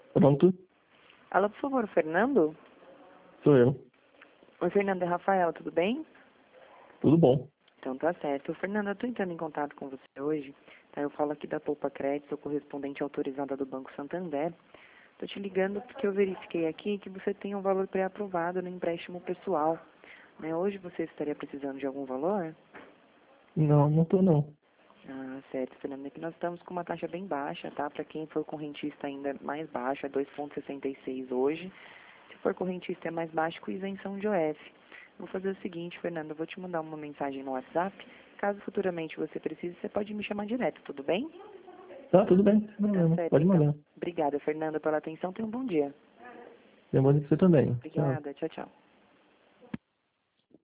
Pronto, Alô, por favor, Fernando? sou eu. Oi, Fernando, é Rafael, tudo bem? Tudo bom? Então tá certo. Fernando, eu tô entrando em contato com você hoje, tá? Eu falo aqui da Poupa Crédito, sou correspondente autorizada do Banco Santander. Tô te ligando porque eu verifiquei aqui que você tem um valor pré-aprovado no empréstimo pessoal, né? Hoje você estaria precisando de algum valor? Não, não tô não. Ah, certo, Fernando. Aqui nós estamos com uma taxa bem baixa, tá? Para quem for correntista ainda é mais baixa, é 2,66 hoje. Se for correntista é mais baixo com isenção de OF. Vou fazer o seguinte, Fernando, eu vou te mandar uma mensagem no WhatsApp. Caso futuramente você precise, você pode me chamar direto, tudo bem? Tá, tudo bem, sem Tá problema. certo, Pode então. mandar. Obrigada, Fernanda, pela atenção. Tenha um bom dia. Demora pra você também. Tchau. Obrigada. Tchau, tchau.